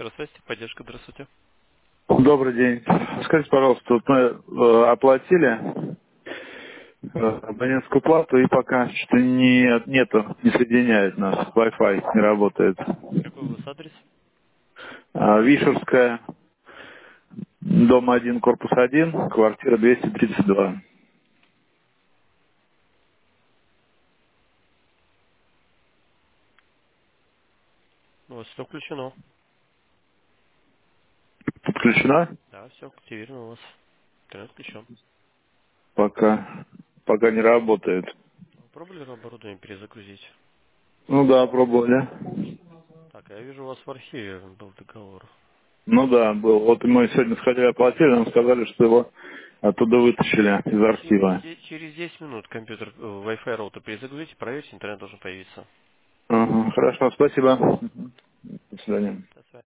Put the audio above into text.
Связь, поддержка, здравствуйте. Добрый день. Скажите, пожалуйста, вот мы оплатили абонентскую плату и пока что не соединяет нас. Wi-Fi не работает. Какой у вас адрес? Вишерская, дом 1, корпус 1, квартира 232. У вас все включено. Подключена? Да, все активировано у вас. Интернет включен. Пока не работает. Пробовали оборудование перезагрузить? Ну да, пробовали. Так, я вижу, у вас в архиве был договор. Ну да, был. Вот мы сегодня сходили оплатили, нам сказали, что его оттуда вытащили из архива. Через 10 минут компьютер, Wi-Fi роутер перезагрузите, проверьте, интернет должен появиться. Ага, хорошо, спасибо. Мгм. До свидания. До связи.